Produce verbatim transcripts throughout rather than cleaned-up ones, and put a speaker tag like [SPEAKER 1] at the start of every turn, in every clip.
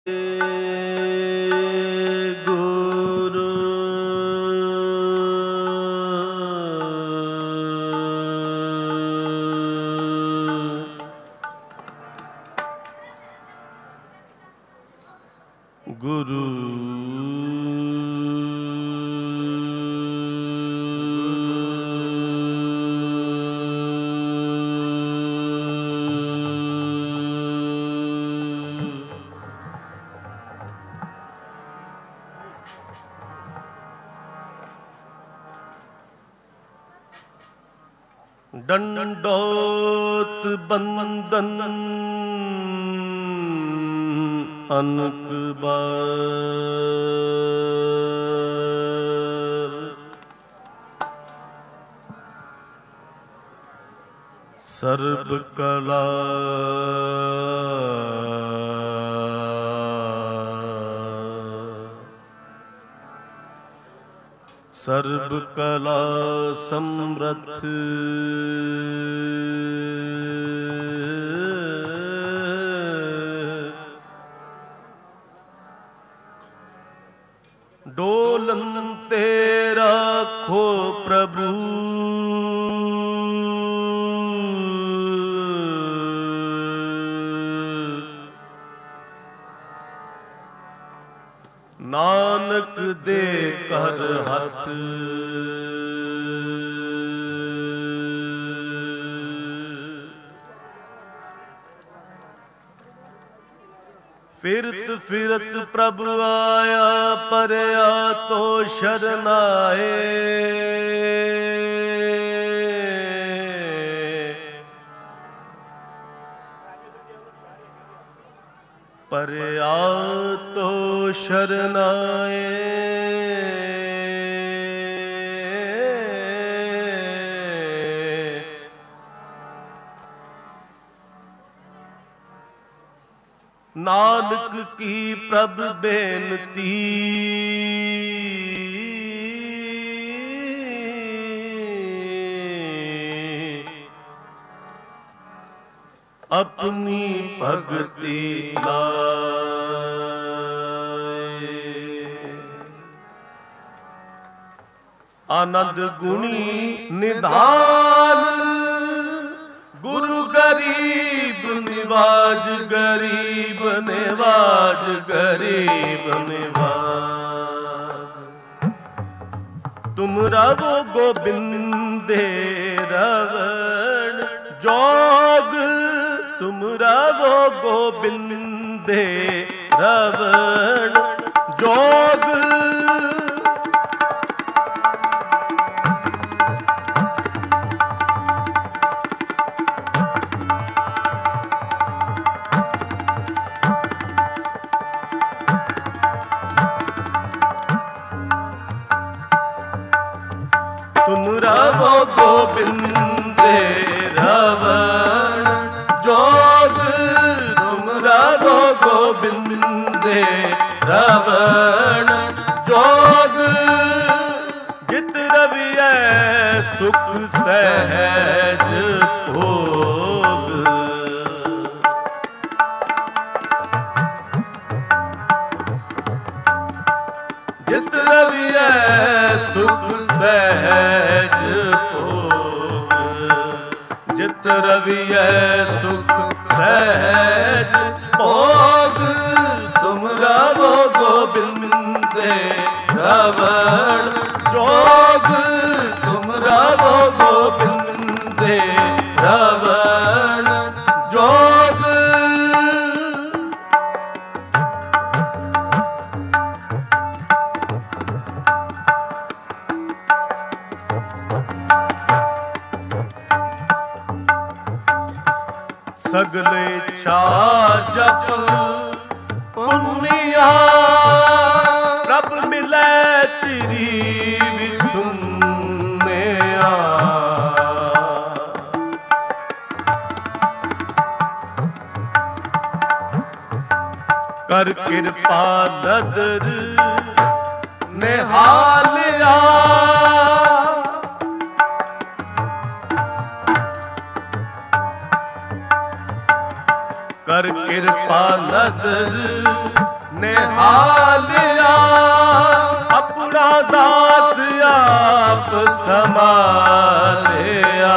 [SPEAKER 1] ਗੁਰੂ ਗੁਰੂ ਡੰਡੋਤ ਬੰਦਨ ਅਨਕ ਬਾਰ ਸਰਬ ਕਲਾ ਸਰਬ ਕਲਾ ਸਮਰਥ ਡੋਲਨ ਤੇ ਰਾਖੋ ਪ੍ਰਭੂ ਨਾਨਕ ਦੇ ਕਰ ਹੱਥ ਫਿਰਤ ਫਿਰਤ ਪ੍ਰਭ ਆਇਆ ਪਰਿਆ ਤੋ ਸ਼ਰਨ ਆਏ ਪਰਿਆ ਤੋ ਸ਼ਰਨ ਆਏ ਨਾਨਕ ਕੀ ਪ੍ਰਭ ਬੇਨਤੀ ਆਪਣੀ ਭਗਤੀ ਲਾਏ ਆਨੰਦ ਗੁਣੀ ਨਿਧਾਨ ਗੁਰੂ ਗਰੀਬ ਨਿਵਾਜ ਗਰੀਬ ਨਿਵਾਜ ਗਰੀਬ ਨਿਵਾਜ ਤੁਮ ਰਵੋ ਗੋਬਿੰਦੇ ਰਵਣ ਜੋਗ ਤੁਮ ਰਵੋ ਗੋਬਿੰਦੇ ਰਵਣ ਜੋਗ ਤੁਮ ਰਵੋ ਗੋਬਿੰਦੇ ਰਵਣ ਜੋਗ ਤੁਮ ਰਵੋ ਗੋਬਿੰਦੇ ਰਵਣ ਜੋਗ ਜਿਤ ਰਵੀਐ ਸੁਖ ਸਹਿਜ ਭੋਗ ਜਿਤ ਰਵੀਐ ਸੁਖ ਸਹਿਜ ਭੋਗ ਜਿਤ ਰਵੀਐ ਸੁਖ ਸਹਿਜ ਭੋਗ ਤੁਮ ਰਵੋ ਗੋਬਿੰਦੇ ਰਵਣ ਜੋਗ ਤੁਮ ਰਵੋ ਗੋਬਿੰਦੇ ਰਵਣ ਜੋਗ ਸਗਲੇ ਛਾ ਜਪ ਪੁੰਨਿਆ ਪ੍ਰਭ ਮਿਲੈ ਤੇਰੀ ਵਿਛੁੰਨਿਆ ਕਰ ਕਿਰਪਾ ਨਦਰ ਨਿਹਾਲਿਆ ਕਰ ਕਿਰਪਾ ਨਦਰ ਨਿਹਾਲਿਆ ਆਪਣਾ ਦਾਸ ਆਪ ਸੰਭਾਲਿਆ।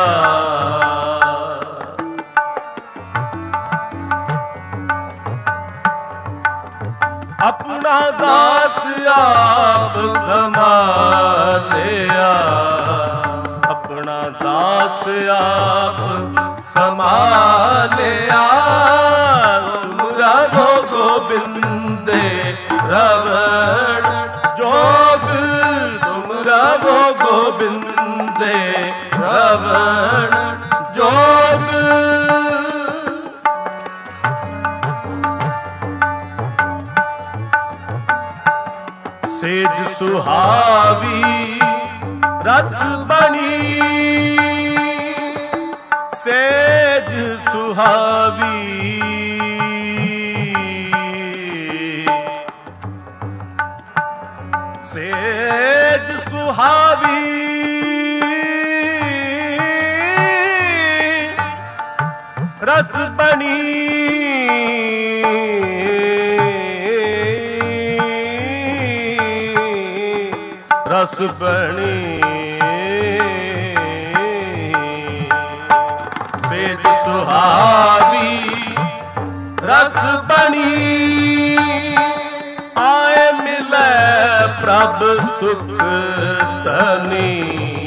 [SPEAKER 1] ਆਪਣਾ ਦਾਸ ਆਪ ਸੰਭਾਲਿਆ। ਆਪਣਾ ਦਾਸ ਆਪ ਸੰਭਾਲਿਆ। ਤੁਮਰਾ ਗੋ ਗੋਬਿੰਦੇ ਰਵਣ ਜੋਗ। ਤੁਮਰਾ ਗੋ ਗੋਬਿੰਦੇ ਰਵਣ ਜੋਗ। ਸੇਜ ਸੁਹਾਵੀ ਰਸ ਬਣੀ। ਸੇਜ ਸੁਹਾਵੀ ਸੇਜ ਸੁਹਾਵੀ ਰਸ ਬਣੀ। ਰਸ ਬਣੀ ਸੇਜ ਸੁਹਾਵੀ ਰਸ ਬਣੀ। ਆਏ ਮਿਲੈ ਪ੍ਰਭ ਸੁਖ ਧਨੀ।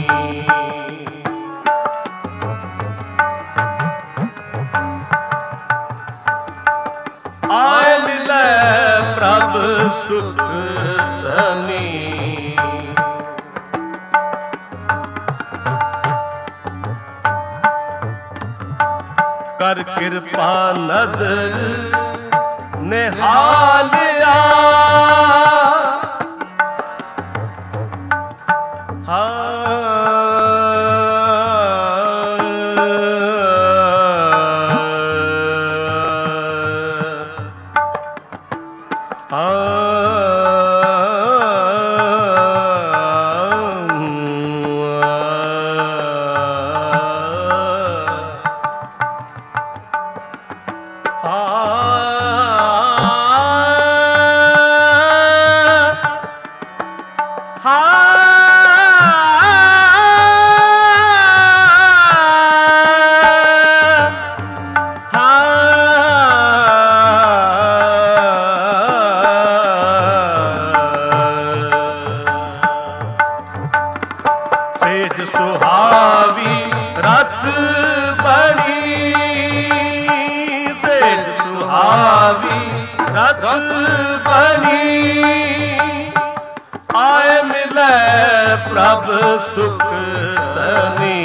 [SPEAKER 1] ਆਏ ਮਿਲੈ ਪ੍ਰਭ ਸੁਖ ਧਨੀ। ਕਰ ਕਿਰਪਾ ਨਦਰ ਨਿਹਾਲਿਆ। ਸੇਜ ਸੁਹਾਵੀ ਰਸ ਬਣੀ। ਸੇਜ ਸੁਹਾਵੀ ਰਸ ਬਣੀ। ਆਏ ਮਿਲੈ ਪ੍ਰਭ ਸੁਖ ਧਨੀ।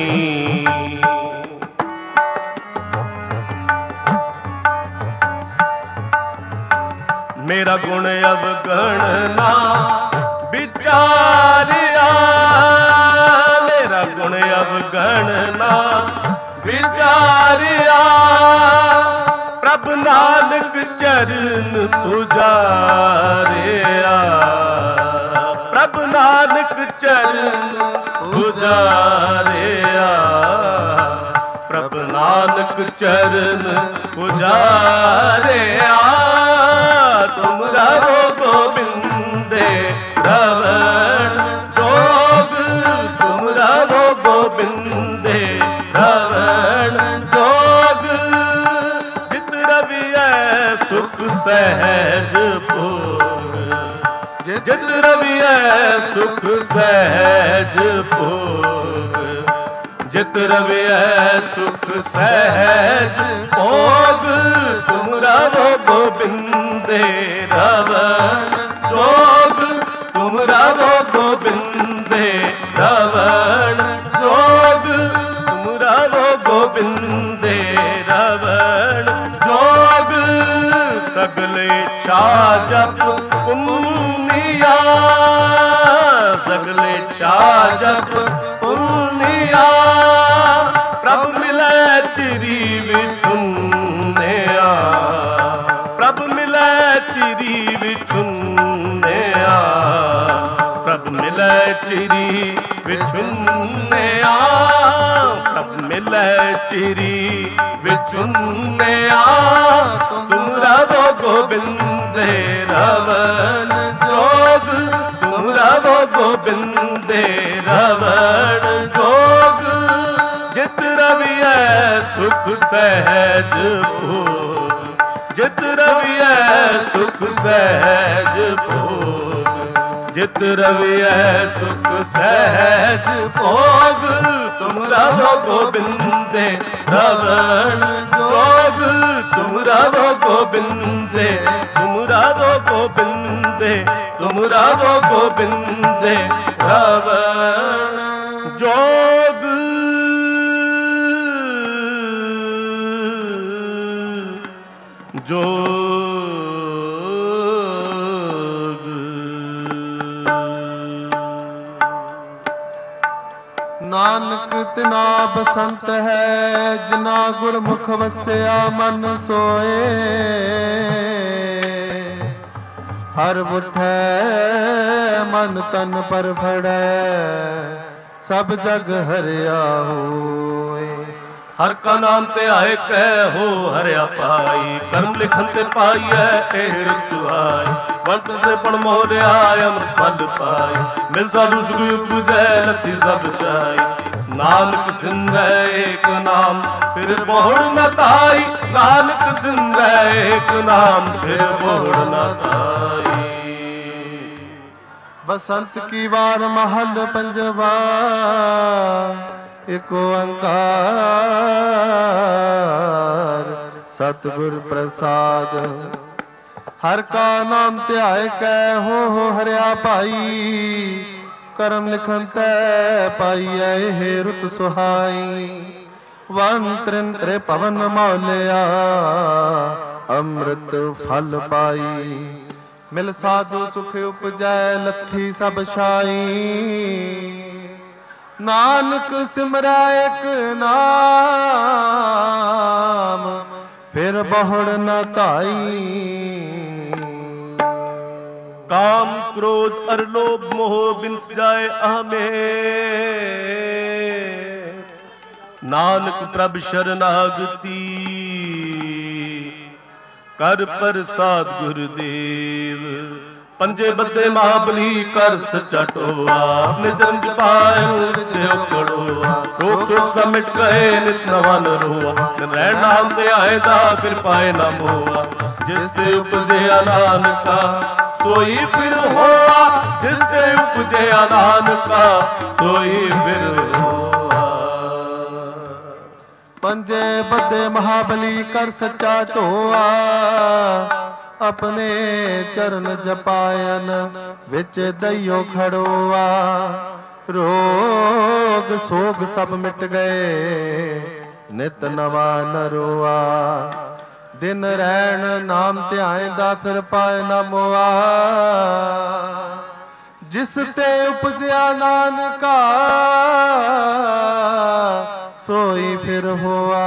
[SPEAKER 1] ਮੇਰਾ ਗੁਣ ਅਵਗਣ ਨਾ ਵਿਚਾਰਿਆ। ਮੇਰਾ ਗੁਣ ਅਵਗਣ ਨਾ ਵਿਚਾਰਿਆ। ਪ੍ਰਭ ਨਾਨਕ ਚਰਨ ਪੁਜਾਰਿਆ। ਪ੍ਰਭ ਨਾਨਕ ਚਰਨ ਪੁਜਾਰਿਆ। ਪ੍ਰਭ ਨਾਨਕ ਚਰਨ ਪੁਜਾਰਿਆ। ਤੁਮਰਾ ਗੋ ਗੋਬਿੰਦੇ ਰਵਣ ਜੋਗ। ਤੁਮਰਾ ਗੋ ਗੋਬਿੰਦੇ ਰਵਣ ਜੋਗ। ਜਿਤ ਰਵੀਐ ਸੁਖ ਸਹਿਜ ਭੋਗ। ਜਿਤ ਰਵੀਐ ਸੁਖ ਸਹਿਜ ਭੋਗ। ਜਿਤ ਰਵੀਐ ਸੁਖ ਸਹਿਜ ਭੋਗ। ਤੁਮਰਾ ਗੋ ਗੋਬਿੰਦੇ ਰਵਣ ਜੋਗ। ਤੁਮਰਾ ਗੋ ਗੋਬਿੰਦੇ ਰਵਣ ਜੋਗ। ਤੁਮਰਾ ਗੋ ਗੋਬਿੰਦੇ ਰਵਣ ਜੋਗ। ਸਗਲੇ ਛਾ ਜਪ ਪੁੰਨਿਆ। ਸਗਲੇ ਛਾ ਜਪ ਪੁੰਨਿਆ। ਪ੍ਰਭ ਮਿਲੈ ਚਿਰੀ ਵਿਛੁੰਨਿਆ। ਪ੍ਰਭ ਮਿਲੈ ਚਿਰੀ ਵਿਛੁੰਨਿਆ। ਪ੍ਰਭ ਮਿਲੈ ਚਿਰੀ ਵਿਛੁੰਨਿਆ। ਪ੍ਰਭ ਮਿਲੈ ਚਿਰੀ ਵਿਚੁੰਨਿਆ ਤੁਮਰਾ ਵੋ ਗੋਬਿੰਦੇ ਰਵਣ ਜੋਗ ਤੁਮਰਾ ਵੋ ਗੋਬਿੰਦੇ ਰਵਣ ਜੋਗ ਜਿਤ ਰਵਿਐ ਸੁਖ ਸਹਿਜ ਭੋਗ ਜਿਤ ਰਵਿਐ ਸੁਖ ਸਹਿਜ ਭੋਗ ਜਿਤ ਰਵਿਐ ਸੁਖ ਸਹਿਜ ਭੋਗ ਤੁਮਰਾ ਵੋ ਗੋਬਿੰਦੇ ਰਵਣ ਜੋਗ ਤੁਮਰਾ ਵੋ ਗੋਬਿੰਦੇ ਤੁਮਰਾ ਵੋ ਗੋਬਿੰਦੇ ਤੁਮਰਾ ਵੋ ਗੋਬਿੰਦੇ ਰਵਣ ਜੋਗ ਜੋਗ
[SPEAKER 2] ਨਾਨਕ ਤਿਨਾ ਬਸੰਤ ਹੈ ਜਿਨਾ ਗੁਰਮੁਖ ਵਸਿਆ ਮਨ ਸੋਏ ਹਰ ਉਠੈ ਮਨ ਤਨ ਪਰ ਫੜੈ ਸਭ ਜਗ ਹਰਿਆ ਹੋਏ
[SPEAKER 1] ਹਰ ਕਾ ਨਾਮ ਤੇ ਆਏ ਕਹਿ ਹੋ ਹਰਿਆ ਪਾਈ ਕਰਮ ਲਿਖਨ ਤੇ ਪਾਈਐ ਇਹ ਰਸੁਆਈ ਬੰਤ ਤੇ ਪਣ ਮੋਰਿਆ ਅੰਮ੍ਰਿਤ ਫਲ ਪਾਈ ਮਿਲ ਸਾਧੂ ਸੁਖ ਉਪਜੈ ਲੱਥੀ ਸਭ ਚਾਈ ਨਾਨਕ ਸਿੰਧੈ ਏਕ ਨਾਮ ਫਿਰ ਬਹੁੜ ਨ ਤਾਈ ਨਾਨਕ ਸਿੰਧੈ ਏਕ ਨਾਮ ਫਿਰ ਬਹੁੜ ਨ ਤਾਈ
[SPEAKER 2] ਬਸੰਤ ਕੀ ਵਾਰ ਮਹਲ ਪੰਜਵਾ ਏਕ ਓੰਕਾਰ ਸਤਿਗੁਰ ਪ੍ਰਸਾਦ ਹਰ ਕਾ ਨਾਮ ਧਿਆਏ ਕੈ ਹੋ ਹੋ ਹਰਿਆ ਭਾਈ ਕਰਮ ਲਿਖਨ ਤੈ ਪਾਈਐ ਇਹ ਰੁਤ ਸੁਹਾਈ ਵਨ ਤ੍ਰਿਨ ਤ੍ਰੇ ਪਵਨ ਮੌਲਿਆ ਅੰਮ੍ਰਿਤ ਫਲ ਪਾਈ ਮਿਲ ਸਾਧੂ ਸੁਖ ਉਪਜੈ ਲੱਥੀ ਸਭ ਛਾਈ ਨਾਨਕ ਸਿਮਰੈ ਇਕ ਨਾਮ ਫਿਰ ਬਹੁੜ ਨ ਧਾਈ
[SPEAKER 1] ਕਾਮ ਕ੍ਰੋਧ ਅਰ ਲੋਭ ਮੋਹ ਬਿਨਸ ਜਾਏ ਆਮੇ ਨਾਨਕ ਪ੍ਰਭ ਸ਼ਰਨਾਗਤੀ ਕਰ ਪ੍ਰਸਾਦ ਗੁਰਦੇਵ ਪੰਜੇ ਬੱਦੇ ਮਹਾਬਲੀ ਕਰ ਸੱਚਾ ਟੋਆ ਆਪਣੇ ਜਨਮ ਚ ਪਾਇ ਤੇ ਉਕੜੋਆ ਰੋਗ ਸੋਖ ਸਭ ਮਿਟ ਗਏ ਨਿਤ ਨਵਾਂ ਨ ਰੋਆ ਰਹਿਣ ਨਾਮ ਤੇ ਆਏ ਦਾ ਫਿਰ ਪਾਏ ਨਾ ਮੋਆ ਜਿਸ ਤੇ ਉਪਜਿਆ ਨਾਨਕਾ ਸੋਈ ਫਿਰ ਹੋਆ ਜਿਸ ਤੇ ਉਪਜਿਆ ਨਾਨਕਾ ਸੋਈ ਫਿਰ ਹੋਆ
[SPEAKER 2] ਪੰਜੇ ਬੱਦੇ ਮਹਾਬਲੀ ਕਰ ਸੱਚਾ ਢੋਆ ਆਪਣੇ ਚਰਨ ਜਪਾਇਨ ਵਿੱਚ ਦਈਓ ਖੜੋਆ ਰੋਗ ਸੋਗ ਸਭ ਮਿਟ ਗਏ ਨਿਤ ਨਵਾਂ ਨਰੋਆ ਦਿਨ ਰਹਿਣ ਨਾਮ ਧਿਆਇਂਦਾ ਫਿਰ ਪਾਏ ਨਾ ਮੋਆ ਜਿਸ ਤੇ ਉਪਜਿਆ ਨਾਨਕਾ ਸੋਈ ਫਿਰ ਹੋਆ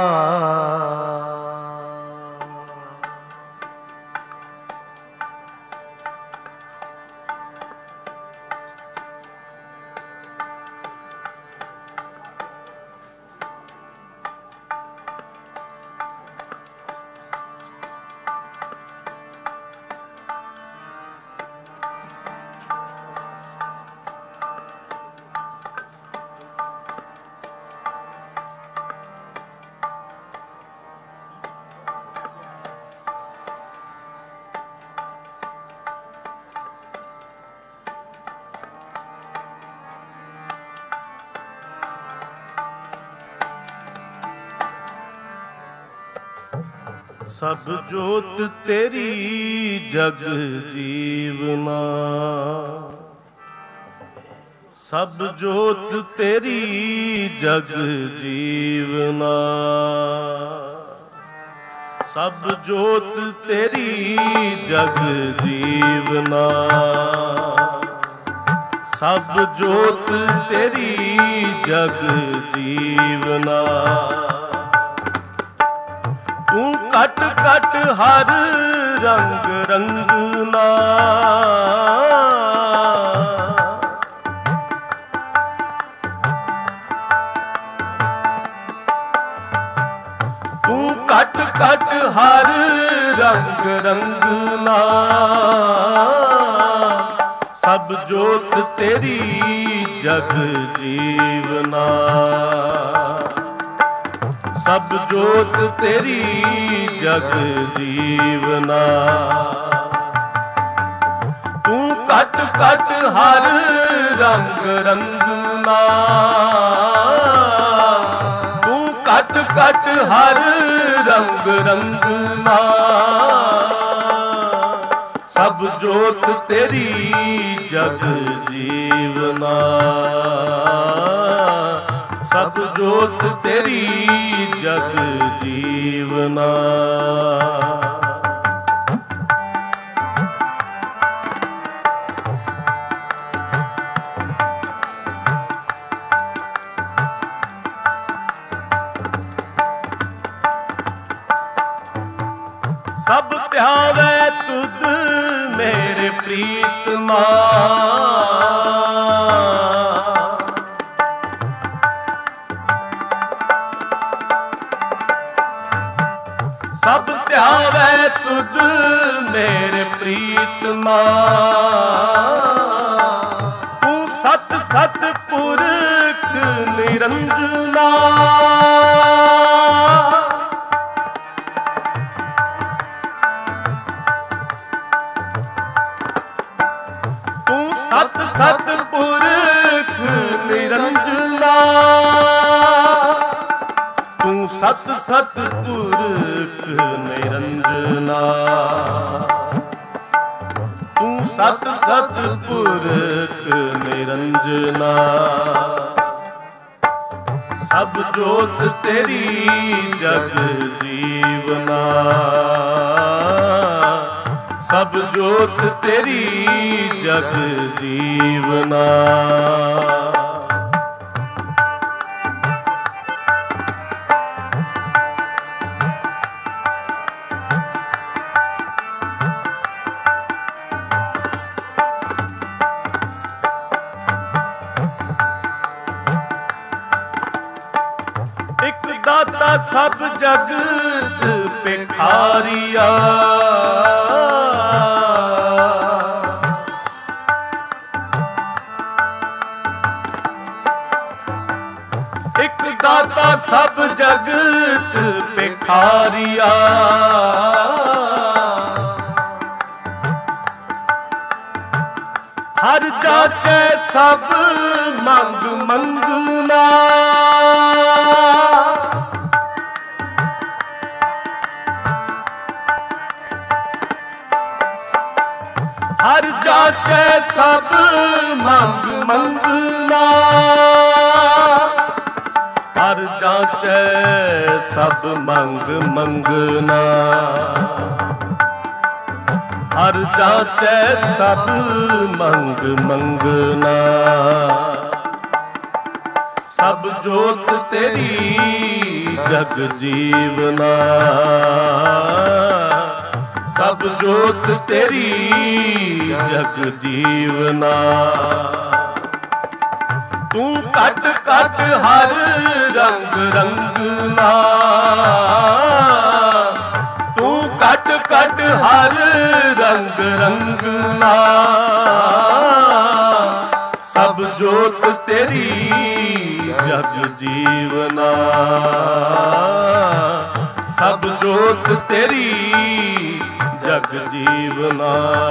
[SPEAKER 1] ਸਭ ਜੋਤ ਤੇਰੀ ਜਗ ਜੀਵਨਾ ਸਭ ਜੋਤ ਤੇਰੀ ਜਗ ਜੀਵਨਾ ਸਭ ਜੋਤ ਤੇਰੀ ਜਗ ਜੀਵਨਾ ਸਭ ਜੋਤ ਤੇਰੀ ਜਗ ਜੀਵਨਾ ਤੂੰ ਘਟ ਘਟ ਹਰ ਰੰਗ ਰੰਗਨਾ ਸਭ ਜੋਤ ਤੇਰੀ ਜਗ ਜੀਵਨਾ, ਸਭ ਜੋਤ ਤੇਰੀ ਜਗ ਜੀਵਨਾ। ਤੂੰ ਘਟ ਘਟ ਹਰ ਰੰਗ ਰੰਗਨਾ, ਤੂੰ ਘਟ ਘਟ ਹਰ ਰੰਗ ਰੰਗਨਾ। ਸਭ ਜੋਤ ਤੇਰੀ ਜਗ ਜੀਵਨਾ, ਸਭ ਜੋਤ ਤੇਰੀ ਜਗ ਜੀਵਨਾ। ਸਭ ਧਿਆਵੈ ਤੁਧ ਮੇਰੇ ਪ੍ਰੀਤਮਾ, ਸਭ ਧਿਆਵੈ ਤੁਧ ਮੇਰੇ ਪ੍ਰੀਤਮਾ। ਤੂੰ ਸਤ ਸਤ ਪੁਰਖ ਨਿਰੰਜਨਾ, ਸਤ ਸਤ ਪੁਰਖ ਨਿਰੰਜਨਾ। ਤੂੰ ਸਤ ਸਤ ਪੁਰਖ ਨਿਰੰਜਨਾ, ਤੂੰ ਸਤ ਸਤ ਪੁਰਖ ਨਿਰੰਜਨਾ। ਸਭ ਜੋਤ ਤੇਰੀ ਜਗ ਜੀਵਨਾ, ਸਭ ਜੋਤ ਤੇਰੀ ਜਗ ਜੀਵਨਾ। ਇੱਕ ਦਾਤਾ ਸਭ ਜਗਤ ਭਿਖਾਰੀਆ, ਇੱਕ ਦਾਤਾ ਸਭ ਜਗਤ ਭਿਖਾਰੀਆ। ਹਰ ਜਾਚੈ ਸਭ ਮੰਗ ਮੰਗਨਾ, ਹਰ ਜਾਚੈ ਸਭ ਮੰਗ ਮੰਗਨਾ। ਹਰ ਜਾਚੈ ਸਭ ਮੰਗ ਮੰਗਨਾ, ਹਰ ਜਾਚੈ ਸਭ ਮੰਗ ਮੰਗਨਾ। ਸਭ ਜੋਤ ਤੇਰੀ ਜਗ ਜੀਵਨਾ, ਸਭ ਜੋਤ ਤੇਰੀ ਜਗ ਜੀਵਨਾ। ਤੂੰ ਘਟ ਘਟ ਹਰ ਰੰਗ ਰੰਗਨਾ, ਤੂੰ ਘਟ ਘਟ ਹਰ ਰੰਗ ਰੰਗਨਾ। ਸਭ ਜੋਤ ਤੇਰੀ ਜਗ ਜੀਵਨਾ, ਸਭ ਜੋਤ ਤੇਰੀ ਜਗ ਜੀਵਨਾ।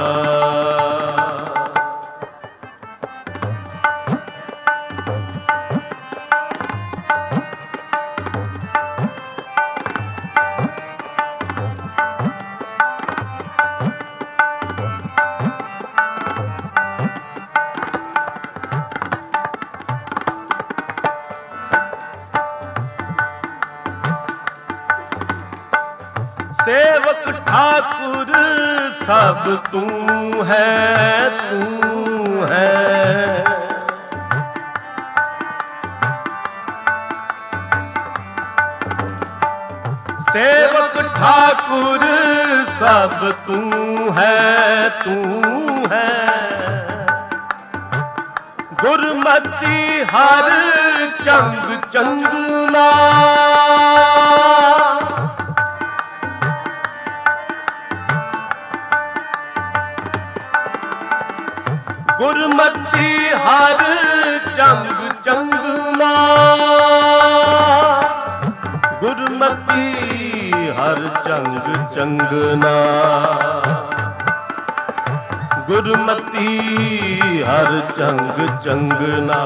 [SPEAKER 1] सेवक ठाकुर सब तू है, तू है। सेवक ठाकुर सब तू है, तू है। गुरमति हर चंग चंगना, ਗੁਰਮਤਿ ਹਰ ਚੰਗ ਚੰਗਨਾ, ਗੁਰਮਤਿ ਹਰ ਚੰਗ ਚੰਗਨਾ, ਗੁਰਮਤਿ ਹਰ ਚੰਗ ਚੰਗਨਾ।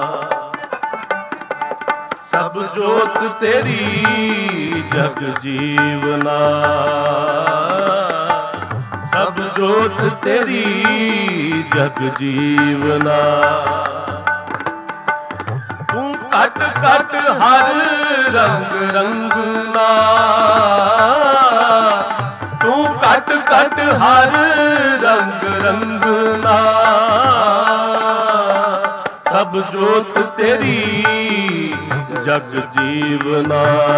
[SPEAKER 1] ਸਭ ਜੋਤ ਤੇਰੀ ਜਗ ਜੀਵਨਾ, ਸਭ ਜੋਤ ਤੇਰੀ ਜਗ ਜੀਵਨਾ। ਤੂੰ ਘਟ ਘਟ ਹਰ ਰੰਗ ਰੰਗਨਾ, ਤੂੰ ਘਟ ਘਟ ਹਰ ਰੰਗ ਰੰਗਨਾ। ਸਭ ਜੋਤ ਤੇਰੀ ਜਗ ਜੀਵਨਾ,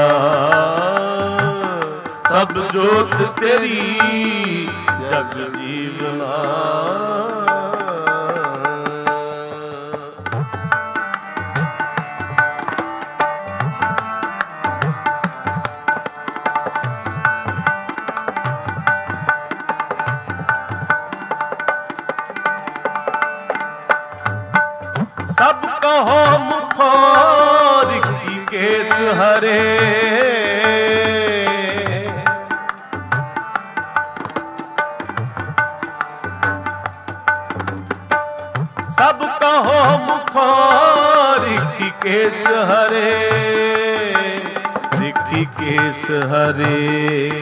[SPEAKER 1] ਸਭ ਜੋਤ ਤੇਰੀ ਜਗ ਜੀਵਨਾ। ਸਭ ਕਹੋ ਮੁਖੋ ਰਿਖੀਕੇਸ ਹਰੇ, ਸਭ ਕਹੋ ਮੁਖੋ ਰਿਖੀਕੇਸ ਹਰੇ, ਰਿਖੀਕੇਸ ਹਰੇ।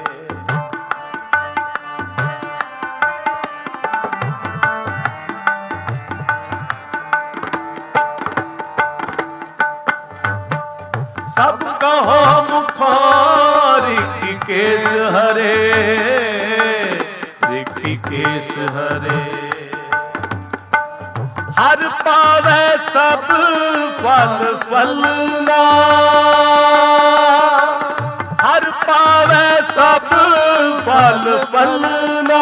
[SPEAKER 1] ਸਭ ਕਹੋ ਮੁਖੋ ਰਿਖੀਕੇਸ ਹਰੇ, ਰਿਖੀਕੇਸ ਹਰੇ। ਹਰ ਪਾਵੈ ਸਭ ਫਲ ਫਲਨਾ, ਹਰ ਪਾਵੈ ਸਭ ਫਲ ਫਲਨਾ।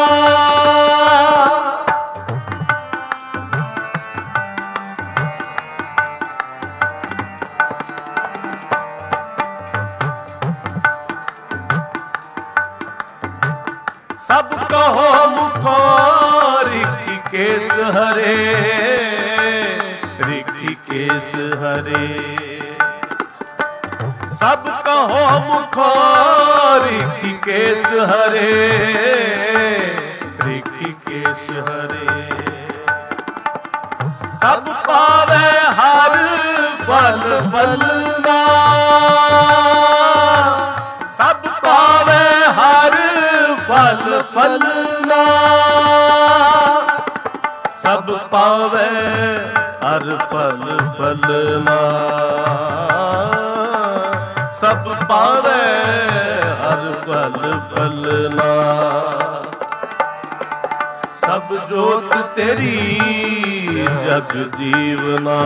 [SPEAKER 1] ਸਭ ਕਹੋ ਮੁਖੋ ਰਿਖੀਕੇਸ ਹਰੇ, ਰਿਖੀਕੇਸ ਹਰੇ। ਸਭ ਕਹੋ ਮੁਖੋ ਰਿਖੀਕੇਸ ਹਰੇ, ਰਿਖੀਕੇਸ ਹਰੇ। ਸਭ ਪਾਵੈ ਹਰ ਫਲ ਫਲਨਾ, ਸਭ ਪਾਵੈ ਹਰ ਫਲ ਫਲਨਾ। ਸਭ ਪਾਵੈ ਹਰ ਫਲ ਫਲਨਾ, ਸਭ ਪਾਵੈ ਹਰ ਫਲ ਫਲਨਾ। ਸਭ ਜੋਤ ਤੇਰੀ ਜਗ ਜੀਵਨਾ,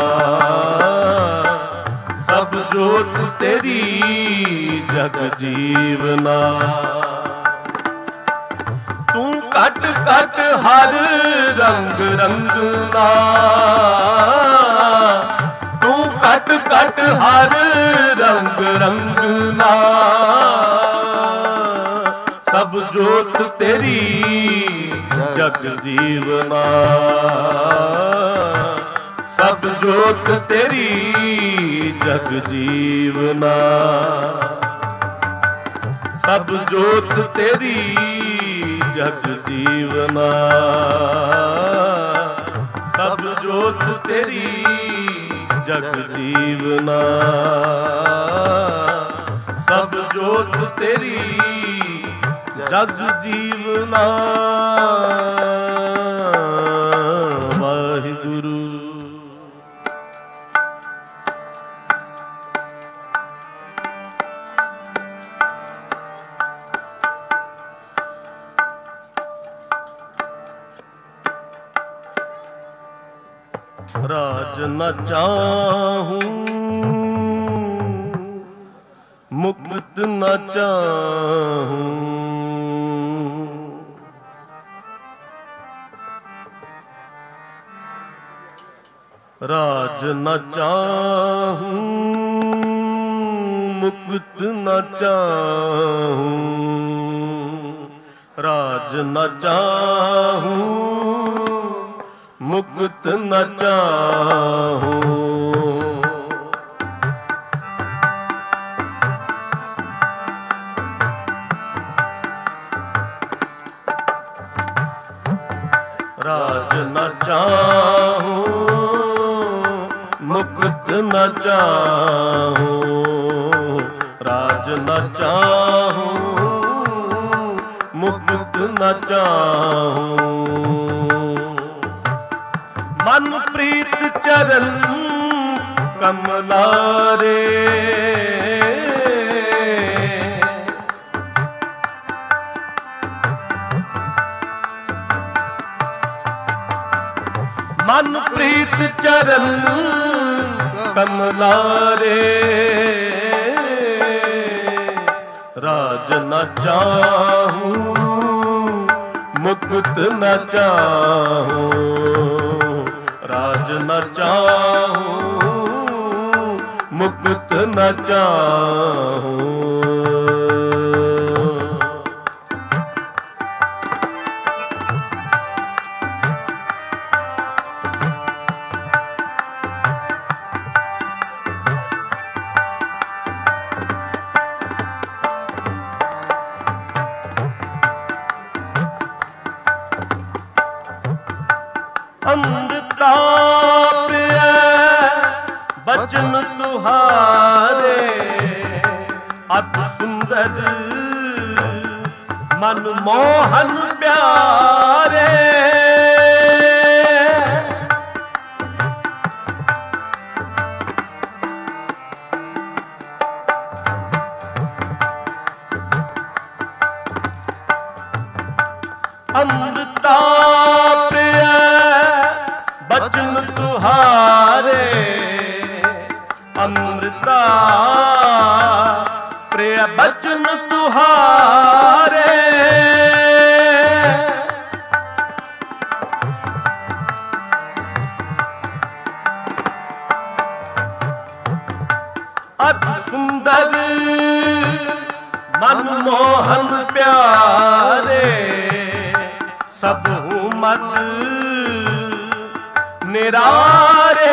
[SPEAKER 1] ਸਭ ਜੋਤ ਤੇਰੀ ਜਗ ਜੀਵਨਾ। ਤੂੰ ਘਟ ਘਟ ਹਰ ਰੰਗ ਰੰਗਨਾ, ਤੂੰ ਘਟ ਘਟ ਹਰ ਰੰਗ ਰੰਗਨਾ। ਸਭ ਜੋਤ ਤੇਰੀ ਜਗ ਜੀਵਨਾ, ਸਭ ਜੋਤ ਤੇਰੀ ਜਗ ਜੀਵਨਾ। ਸਭ ਜੋਤ ਤੇਰੀ ਜਗ ਜੀਵਨਾ, ਸਭ ਜੋਤ ਤੇਰੀ ਜਗ ਜੀਵਨਾ। ਸਭ ਜੋਤ ਤੇਰੀ ਜਗ ਜੀਵਨਾ। ਵਾਹਿਗੁਰੂ। राज न चाहूं मुक्त न चाहूं, राज न चाहूं मुक्त न चाहूं, राज न चाहूं मुक्त न चाहूं। राज न चाहूं मुक्त न चाहूं, राज न चाहूं मुक्त न चाहूं। मन प्रीत चरण कमलारे, मन प्रीत चरण कमलारे। राज न चाहूं मुक्त न चाहूं, राज न चाहूं मुक्त न चाहूं। अमृता प्रिय बचन तुहारे, अति सुंदर मन मोहन प्यारे। अमृता प्रिय बचन तुहारे, अमृता प्रिय बचन तुहारे। अति सुंदर मन मोहन प्यारे, सबहु मत निरारे।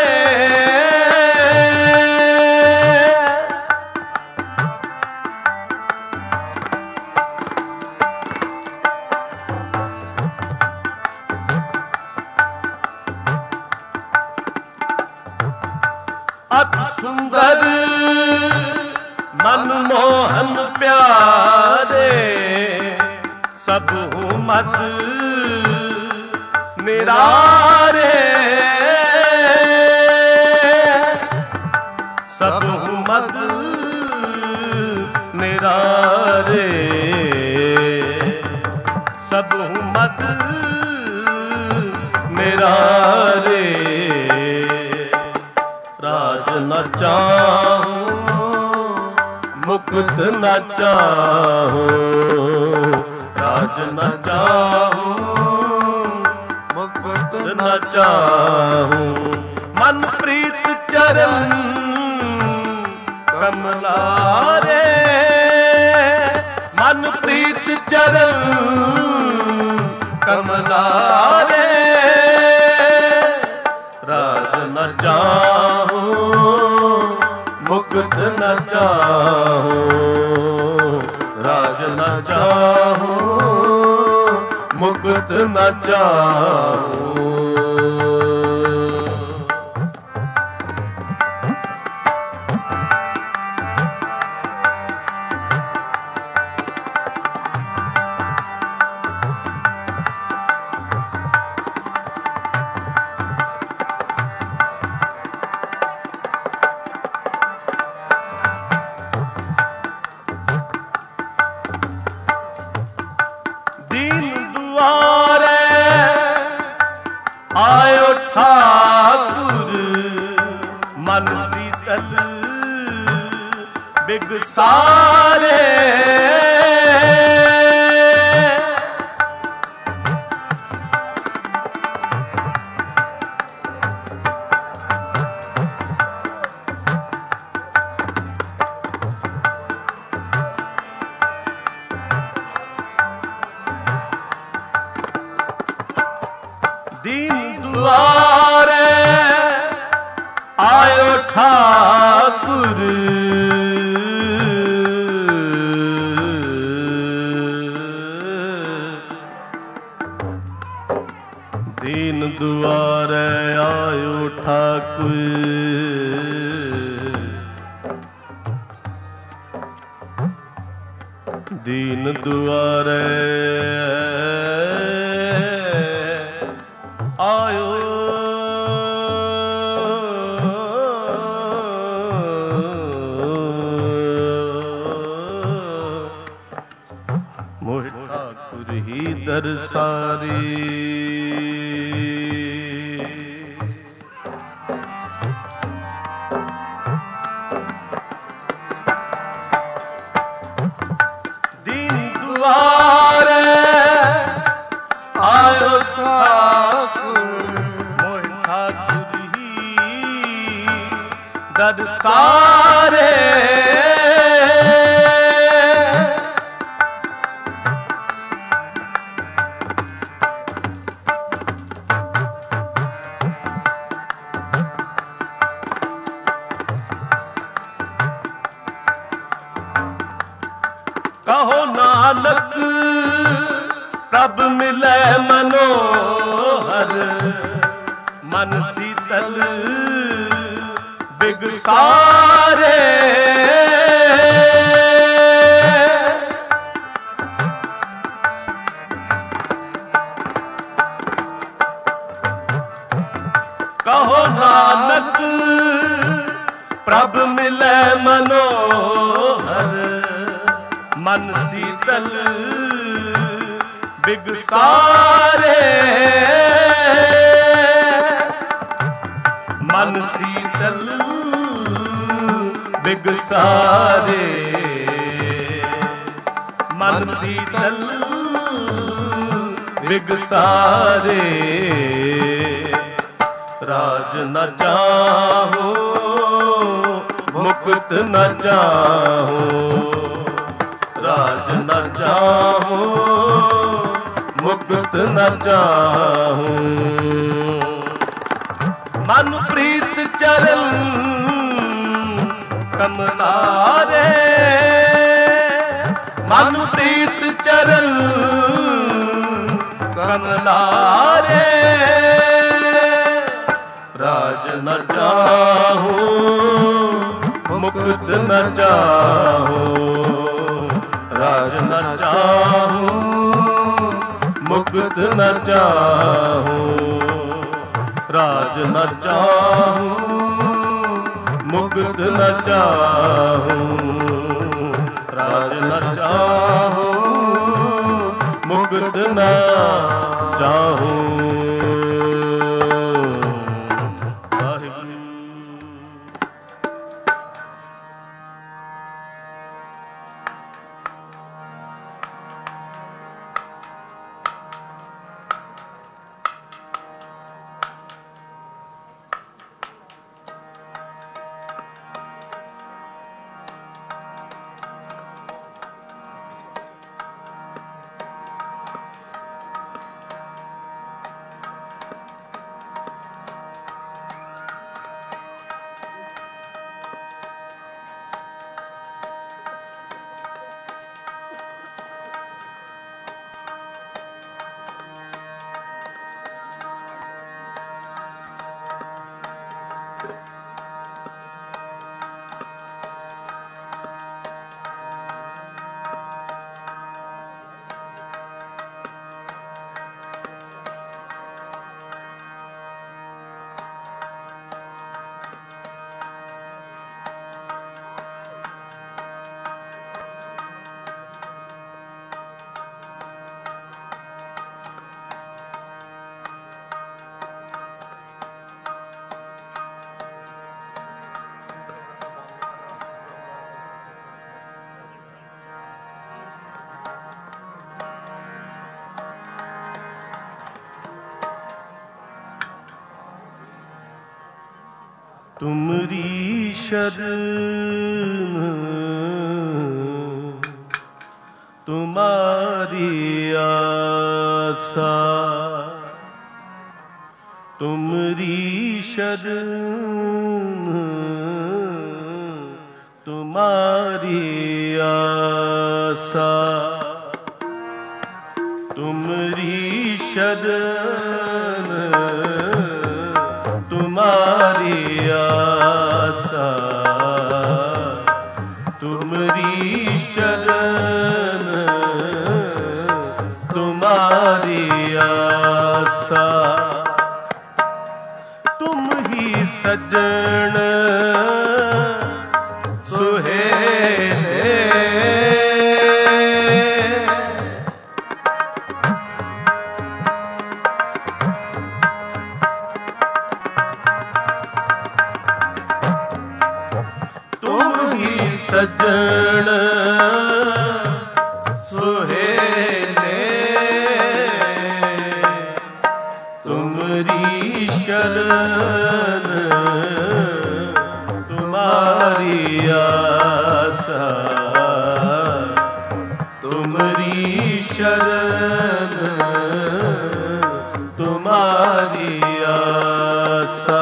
[SPEAKER 1] अति सुंदर मन मोहन प्यारे, सबहु मत निरारे। सबहु मद निरारे, सबहु मद निरारे। राज न चाहूं मुक्त न चाहूं, राज न चाहूं मुक्त न चाहूं। मन प्रीत चरण कमलारे, मन प्रीत चरण कमलारे। राज न चाहूं मुक्त न चाहूं, राज न चाहूं मुक्त न चाहूं। आयो ठाकुर मन शीतल बिगसारे, दीन दुआ ठाकुर दीन दुआरे आयो ठाकुर दीन दुआरे आयो मोहि ठाकुर ही दरसारी सारे कहो नानक प्रभ मिले मनोहर मन शीतल बिगसारे कहो नानक प्रभ मिले मनोहर मन शीतल बिगसारे मन शीतल बिगसारे मन शीतल बिगसारे राज न चाहो मुक्त न चाहो राज न चाहो मुक्त न चाहो मन प्रीत चरण कमलारे मन प्रीत चरण कमलारे राज न चाहो मुक्त न चाहो राज न चाहो मुक्त न चाहो राज न चाहो मुक्त न चाहो राज न चाहो मुक्त न चाहो। तुमरी शरण तुम्हारी आसा तुमरी शरण तुम्हारी आसा, तुमरी शरण तुम्हारी आसा, तुमरी शरण तुम्हारी आसा। तुम ही सजन सुहेले, तुम ही सजन सुहेले, तुमरी शरण तुम्हारी आसा, तुमरी शरण तुम्हारी आसा।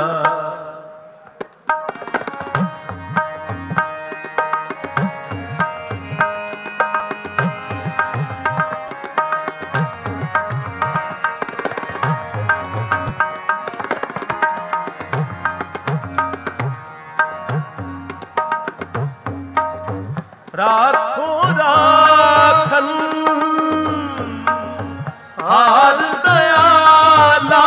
[SPEAKER 1] राखो राखन हार दयाला,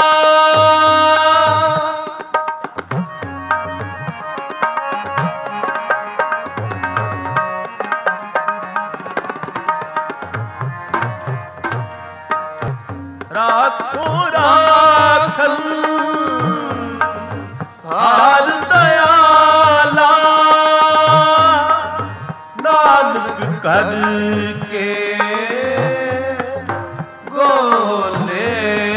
[SPEAKER 1] राखो राखन हार दयाला, नानक करके गोले,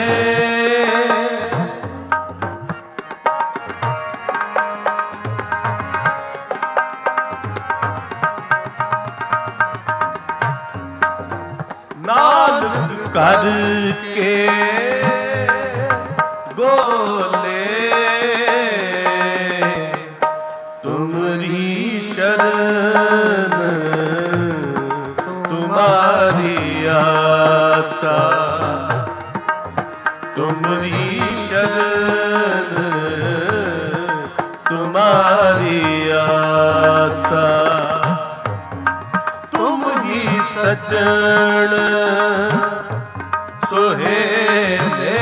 [SPEAKER 1] नानक करके गोले, तुमरी शरण तुम्हारी आसा, तुमरी शरण तुम्हारी आसा। तुम ही सजन सुहेले,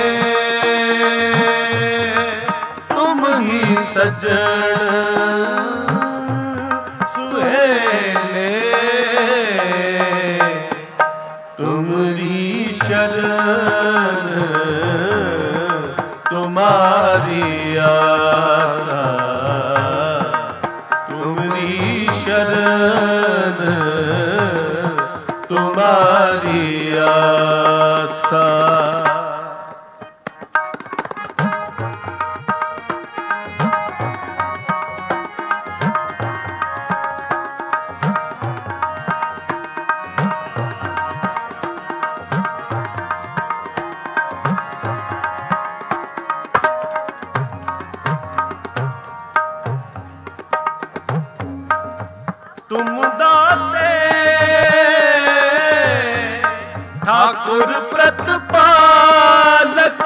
[SPEAKER 1] तुम ही सजन सुहेले, तुमरी शरण तुम्हारी आसा, तुमरी शरण तुम्हारी आसा। तुम दाते ठाकुर प्रतिपालक,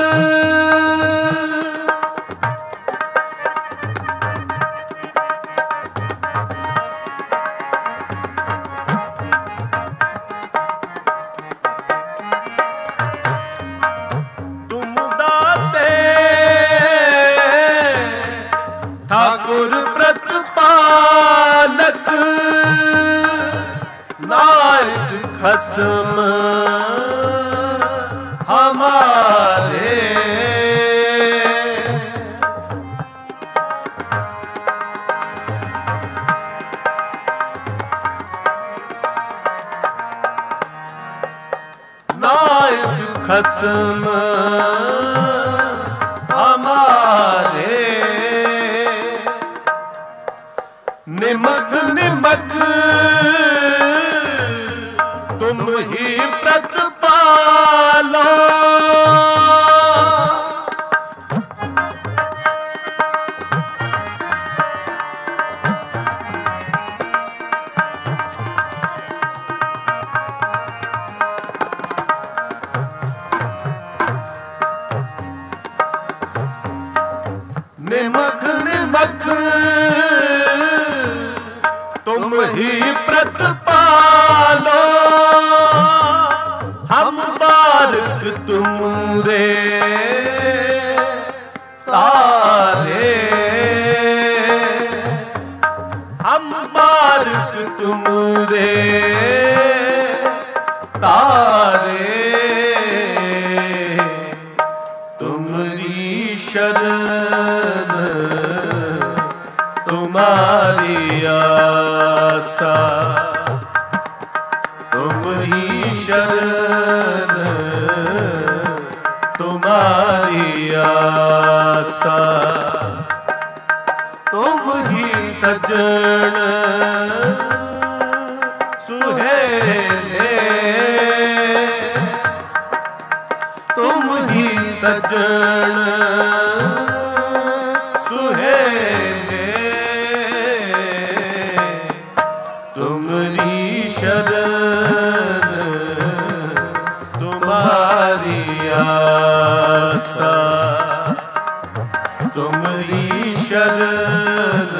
[SPEAKER 1] तुम दाते ठाकुर प्रतिपालक, नायक खसम हमारे, नायक खसम हमारे, निमक निमक तुम ही प्रतिपालो, पख तुम ही प्रतिपालो, हम बारक तुमरे तारे, हम बारक तुमरे तारे, तुमरी शरण तुम्हारी आसा, तुमरी शरण तुम्हारी आसा, तुम ही सजन सुहेले, तुम ही सजन सुहेले, तुमरी शरण तुम्हारी आसा, तुमरी शरण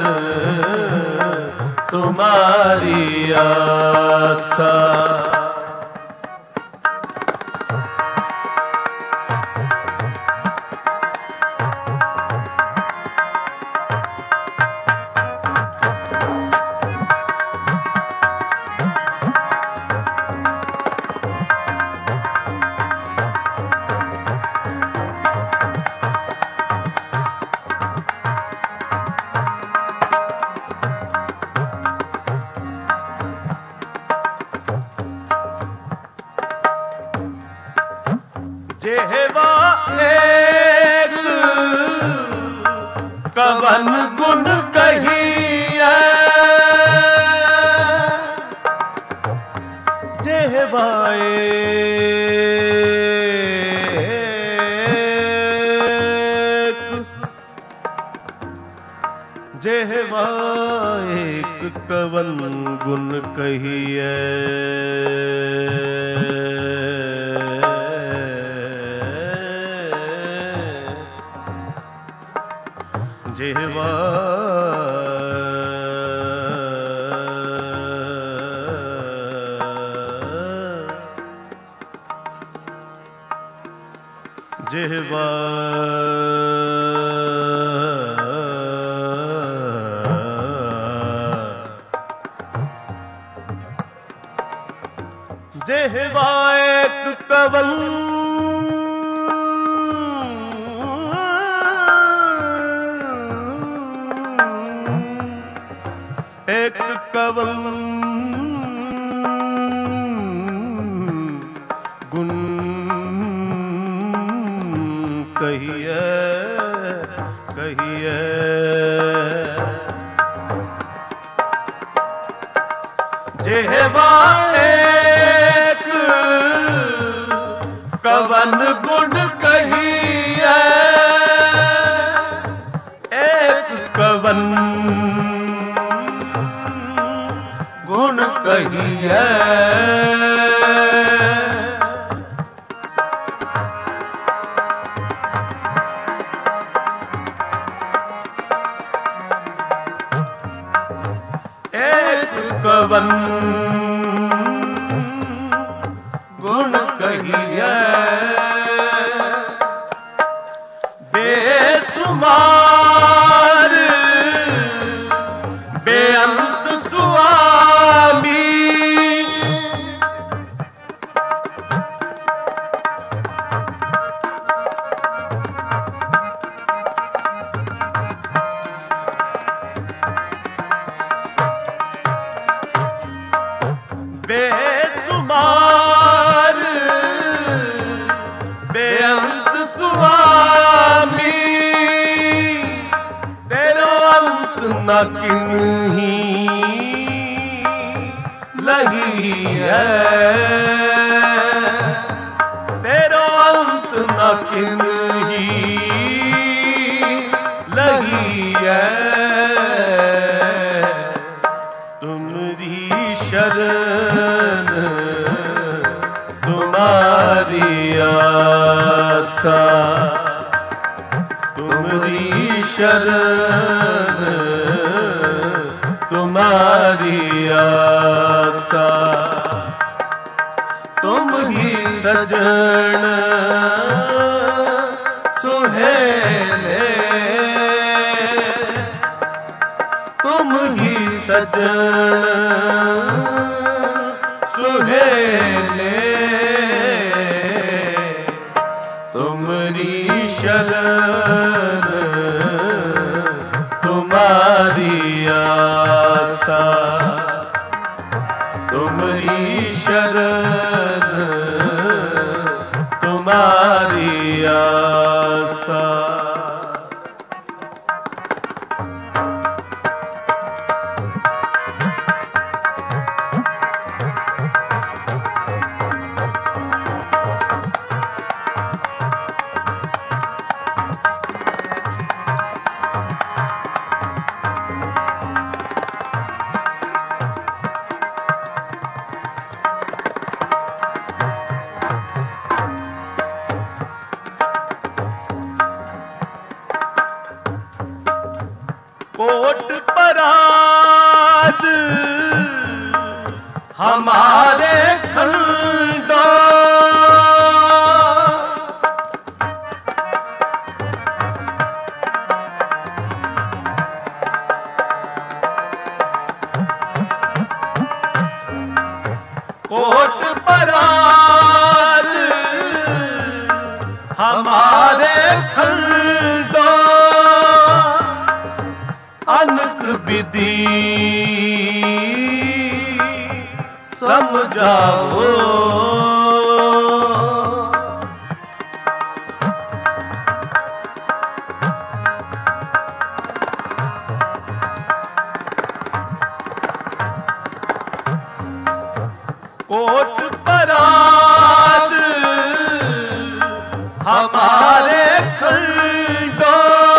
[SPEAKER 1] तुम्हारी आसा। जेहवा एक कवन गुण कहिए, जेहवा एक, जेहवा एक कवन गुण कहिए, जेहवा जेहवा जेहवा एक कवन एक कवन गुण कहिए कहिए, जेहवा एक कवन गुण कहिए, एक कवन गुण कहिए, एक कवन गुण कहिए, बेसुमार बेअंत स्वामी, बेसुमार बेअंत स्वामी, तेरो अंत न किन्हीं लही है, तेरो अंत न किन्हीं लही है, तुमरी शरण तुम्हारी आसा, तुमरी शरण तुम्हारी आसा। तुम ही सजन सुहेले, तुम ही सजन सुहेले, तुमरी शरण तुम्हारी आसा। तुमरी शरण तुम्हारी आसा। कोट पराद हमारे खंडो, कोट पराद हमारे खंडो, अनक विधि समझाओ। कोट पराद हमारे खंडो,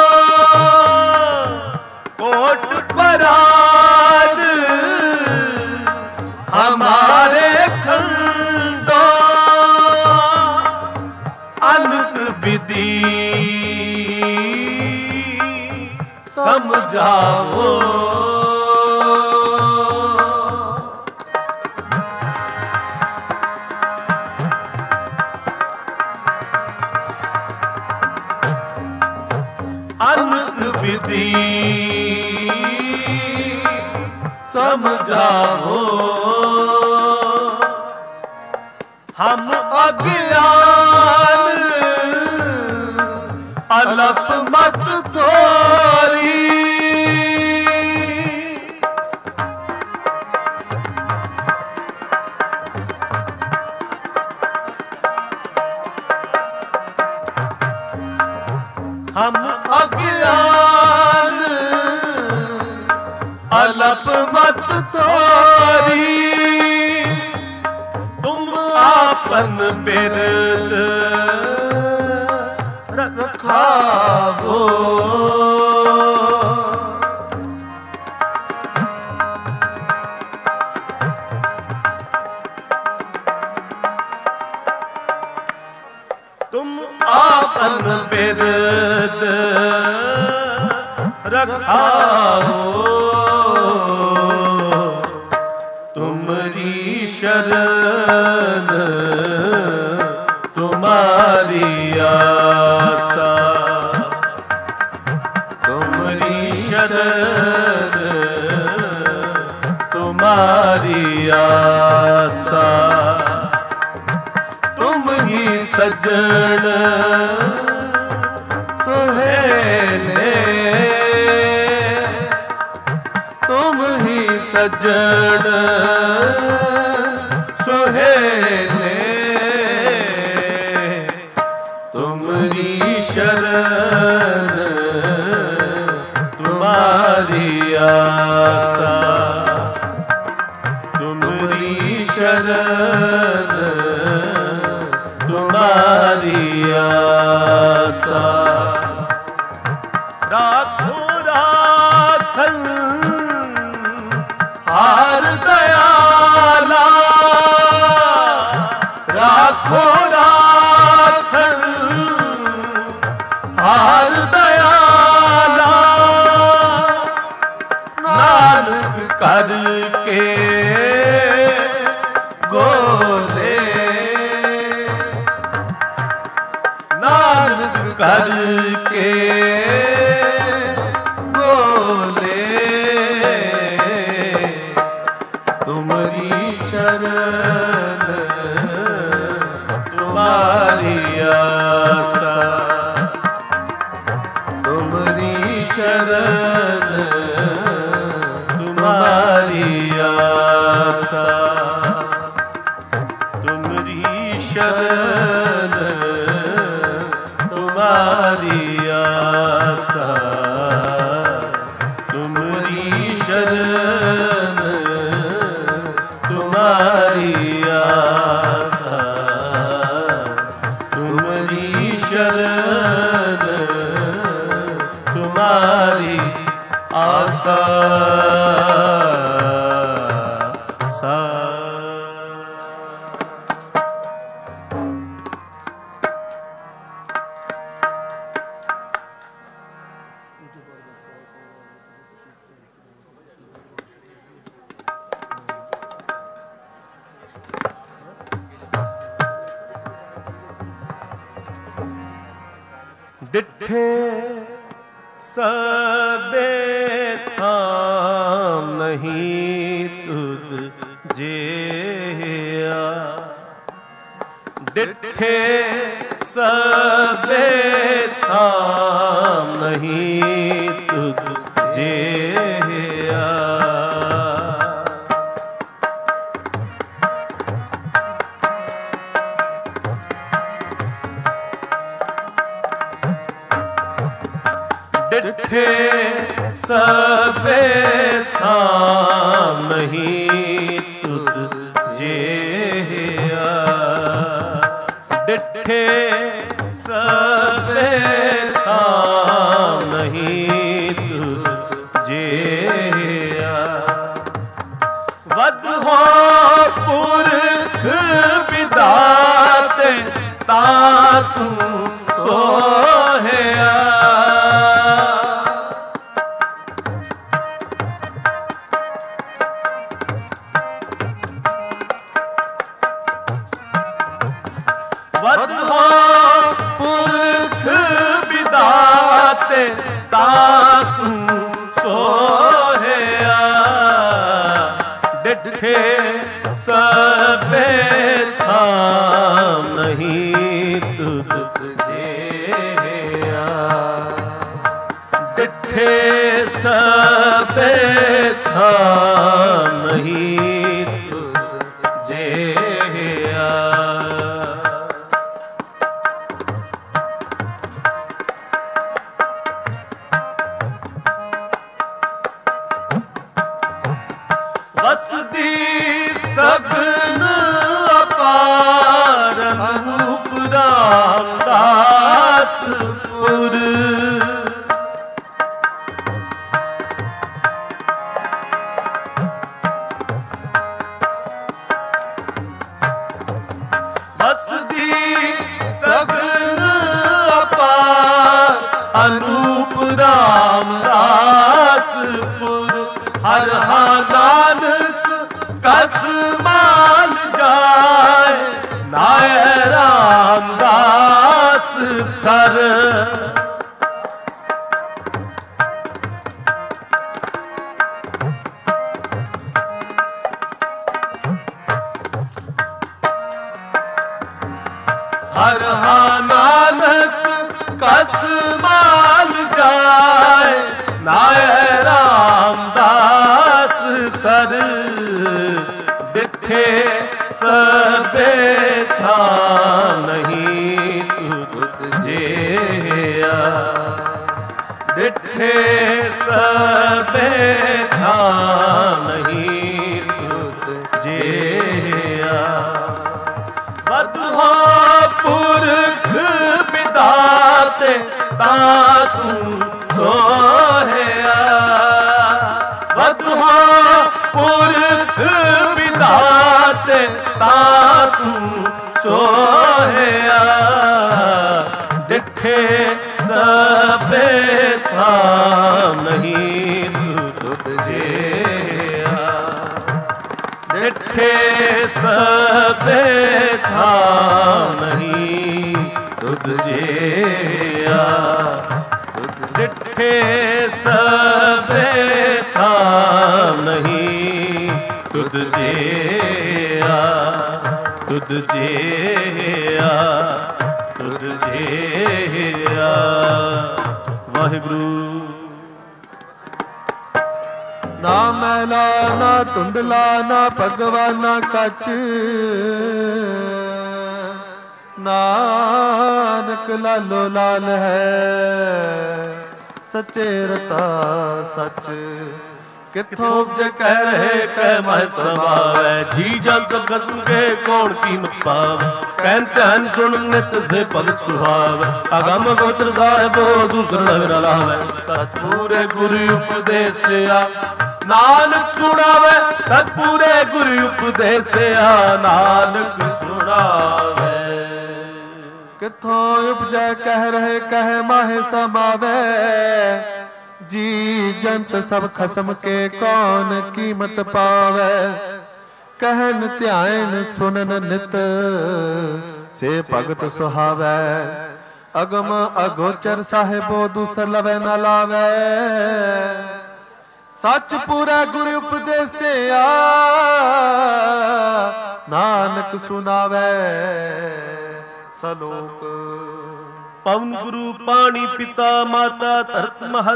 [SPEAKER 1] कोट पराद हमारे खंडो, अनक विधि समझाओ। अनक विधि समझाओ। हम अज्ञान अलप मत थोरी, हम अज्ञान अलप मत तोरी, तुम आपन बिरद रखावो। तुम आपन बिरद रखाओ, तुमरी शरण तुम्हारी आसा। तुमरी शरण तुम्हारी आसा। तुम ही सजन सुहेले, तुम ही सजन सुहेले, तुमरी शरण तुम्हारी आसा। तुमरी शरण तुम्हारी आसा। राखो राखन हार दयाला, राखो राखन हार दयाला, नानक कर
[SPEAKER 2] नानक करके बोले तुम्हारी शरण तुम्हारी आसा, तुम्हारी शरण तुम्हारी आसा, तुम्हारी शरण तुम्हारी आसा, तुम्हारी शरण तुम्हारी आसा, तुम्हारी शरण तुम्हारी आसा सा।
[SPEAKER 1] डिठे सबे थाम नहीं तुद जेया, डिठे सबे थाम नहीं तुद जेया, डिठे सबे थाम नहीं तुद जेया, डिठे सबे थाम नहीं तुद जेया, वध हो पुरख विधाते तातू सोहया, वध हो पुरख विधाते तातू सोहया, डिठे सबे थाम नहीं तुद जेया, डिठे सबे थाम नहीं तुद जेया, वसदी सगन अपार रूप रामदासपुर, वसदी सगन अपार अनूप रामदासपुर, हर हा नानक कस मान जाए नाय रामदास सर, हर हा नानक कस मान जाए नाय रामदास सर, डिठे सबे थाम नहीं तुद जेया, डिठे सबे थाम नहीं तुद जेया, वध हो पुरख विधाते तातू सोहया, वध हो पुरख विधाते तातू सोहया, डिठे सबे थाम नहीं तुद जेया, डिठे सबे थाम नहीं तुद ਜਿਆ ਡਿਠੇ ਸਭੇ ਥਾਮ ਨਹੀਂ ਤੁਧ ਜਿਆ ਤੁਧ ਜਿਆ ਤੁਧ ਜਿਆ। ਵਾਹਿਗੁਰੂ।
[SPEAKER 2] ਨਾ ਮੈਲਾ ਨਾ ਧੁੰਦਲਾ ਨਾ ਭਗਵਾ ਨਾ ਕੱਚ, ਨਾਨਕ ਲਾਲੋ ਲਾਲ ਹੈ ਸੱਚੇ ਰਤਾ ਸੱਚ। ਕਿੱਥੋਂ ਉਪਜੈ ਕਹਿ ਰਹੇ ਕਹਿ ਮਹਿ ਸਮਾਵੈ,
[SPEAKER 1] ਜੀ ਜਨ ਸਭ ਖਸਮ ਕੇ ਕੌਣ ਕੀਮਤ ਪਾਵੈ। ਕਹਿਨ ਧਿਆਨ ਸੁਣ ਨਿਤ ਸੇ ਭਗਤ ਸੁਹਾਵੈ, ਅਗਮ ਗੋਚਰ ਸਾਹਿਬੋ ਦੂਸਰ ਨਗਰ ਲਾਵੈ। ਸਤਿਪੂਰੇ ਗੁਰੂ ਉਪਦੇਸਿਆ ਨਾਨਕ ਸੁਣਾਵੈ, ਸਤਿਪੂਰੇ ਗੁਰੂ ਉਪਦੇਸਿਆ ਨਾਨਕ ਸੁਣਾਵੈ।
[SPEAKER 2] ਕਿੱਥੋਂ ਉਪਜੈ ਕਹਿ ਰਹੇ ਕਹਿ ਮਾਹੇ ਸਮਾਵੈ, ਜੀ ਜੰਤ ਸਭ ਖਸਮ ਕੇ ਕੌਣ ਕੀਮਤ ਪਾਵੈ। ਕਹਿਨ ਧਿਆਨ ਸੁਨਨ ਨਿਤ ਸੇ ਭਗਤ ਸੁਹਾਵੈ, ਅਗਮ ਅਗੋਚਰ ਸਾਹਿਬੋ ਦੂਸਰ ਲਵੈ ਨਾ ਲਾਵੈ। ਸੱਚ ਪੂਰਾ ਗੁਰ ਉਪਦੇਸਿਆ ਨਾਨਕ ਸੁਣਾਵੈ ਸਲੋਕ।
[SPEAKER 1] ਪਵਨ ਗੁਰੂ ਪਾਣੀ ਪਿਤਾ ਮਾਤਾ ਧਰਤ ਮਹਤ,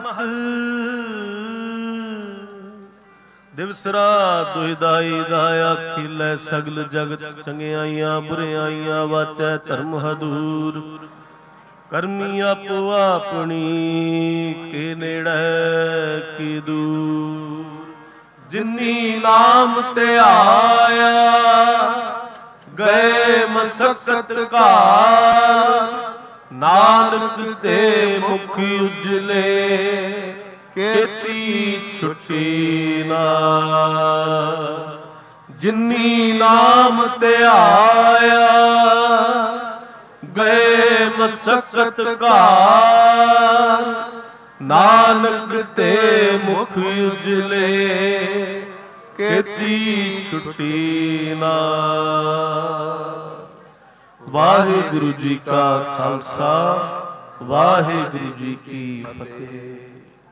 [SPEAKER 1] ਦਿਵਸ ਰਾਤ ਦੁਇਦਾਈ ਦਾਇਆ ਖਿਲੈ ਸਗਲ ਜਗਤ। ਚੰਗਿਆਈਆਂ ਬੁਰਿਆਈਆਂ ਵਾਚੈ ਧਰਮ ਹਦੂਰ, ਕਰਮੀ ਆਪੋ ਆਪਣੀ ਕੇ ਨੇੜੇ ਕੀ ਦੂਰ। ਜਿਨੀ ਨਾਮ ਤੇ ਆਇਆ ਗਏ ਮਸਕਤ ਘਾਰ, ਨਾਨਕ ਤੇ ਮੁਖ ਉਜਲੇ ਕੇਤੀ ਛੁਟੀ ਨਾਰ। ਜਿਨੀ ਨਾਮ ਤੇ ਆਇਆ ਗਏ ਮਸਕਤ ਘਾਰ, ਨਾਨਕ ਤੇ ਮੁਖ ਉਜਲੇ ਕੇਤੀ ਛੁਟੀ ਨਾਰ। ਵਾਹਿਗੁਰੂ ਜੀ ਕਾ ਖਾਲਸਾ, ਵਾਹਿਗੁਰੂ ਜੀ ਕੀ ਫਤਿਹ।